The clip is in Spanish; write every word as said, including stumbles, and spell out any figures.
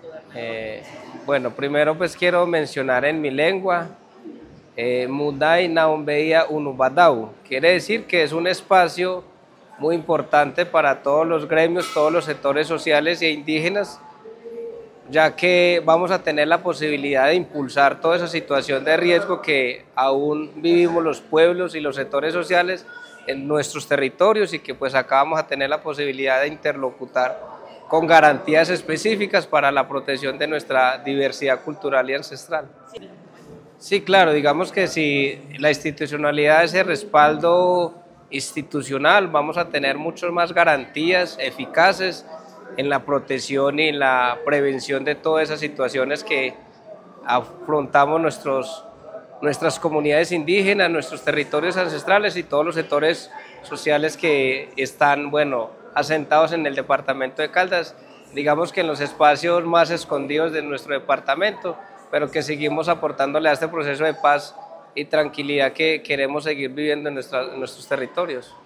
Eh, bueno, primero pues quiero mencionar en mi lengua, eh, Mudai Naumbeia Unubadau, quiere decir que es un espacio muy importante para todos los gremios, todos los sectores sociales e indígenas, ya que vamos a tener la posibilidad de impulsar toda esa situación de riesgo que aún vivimos los pueblos y los sectores sociales en nuestros territorios, y que pues acá vamos a tener la posibilidad de interlocutar con garantías específicas para la protección de nuestra diversidad cultural y ancestral. Sí, claro, digamos que si la institucionalidad, ese respaldo institucional, vamos a tener muchas más garantías eficaces en la protección y en la prevención de todas esas situaciones que afrontamos nuestros, nuestras comunidades indígenas, nuestros territorios ancestrales y todos los sectores sociales que están, bueno, asentados en el departamento de Caldas, digamos que en los espacios más escondidos de nuestro departamento, pero que seguimos aportándole a este proceso de paz y tranquilidad que queremos seguir viviendo en, nuestra, en nuestros territorios.